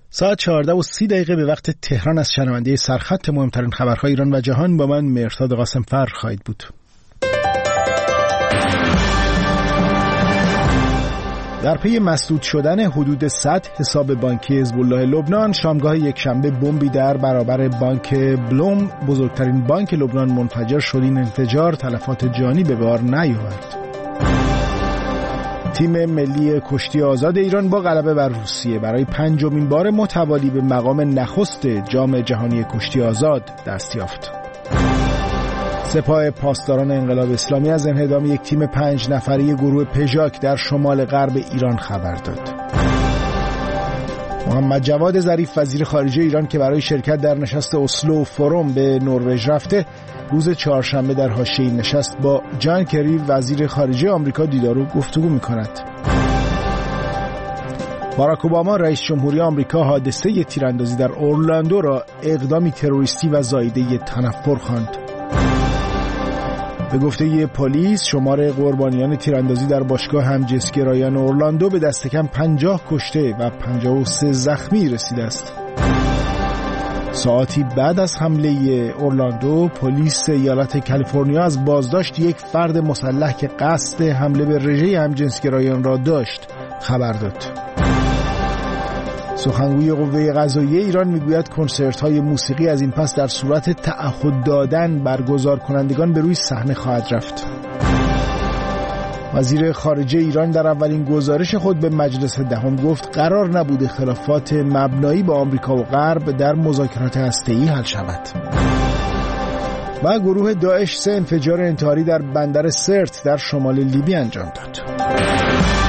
ساعت 14:30 به وقت تهران از شنونده سرخط مهمترین خبرهای ایران و جهان با من مهرداد قاسم‌فر خواهید بود. در پی مسدود شدن حدود 100 حساب بانکی حزب الله لبنان، شامگاه یکشنبه بمبی در برابر بانک بلوم، بزرگترین بانک لبنان، منفجر شد. این انفجار تلفات جانی به بار نیاورد. تیم ملی کشتی آزاد ایران با غلبه بر روسیه برای 5مین بار متوالی به مقام نخست جام جهانی کشتی آزاد دست یافت. سپاه پاسداران انقلاب اسلامی از انهدام یک تیم 5 نفری گروه پژاک در شمال غرب ایران خبر داد. محمد جواد ظریف وزیر خارجه ایران که برای شرکت در نشست اسلو فروم به نروژ رفته، روز چهارشنبه در حاشیه نشست با جان کری وزیر خارجه آمریکا دیدار و گفتگو می‌کند. باراک اوباما رئیس جمهوری آمریکا حادثه تیراندازی در اورلاندو را اقدامی تروریستی و زاییده تنفر خواند. به گفته پلیس، شمار قربانیان تیراندازی در باشگاه همجنسگرایان اورلاندو به دست کم 50 کشته و 53 زخمی رسیده است. ساعتی بعد از حمله اورلاندو، پلیس ایالت کالیفرنیا از بازداشت یک فرد مسلح که قصد حمله به رژه همجنسگرایان را داشت خبر داد. سخنگوی قوه قضاییه ایران میگوید کنسرت‌های موسیقی از این پس در صورت تعهد دادن برگزار کنندگان به روی صحنه خواهد رفت. وزیر خارجه ایران در اولین گزارش خود به مجلس دهم گفت قرار نبود اختلافات مبنایی با آمریکا و غرب در مذاکرات هسته‌ای حل شود. و گروه داعش 3 انفجار انتحاری در بندر سرت در شمال لیبی انجام داد.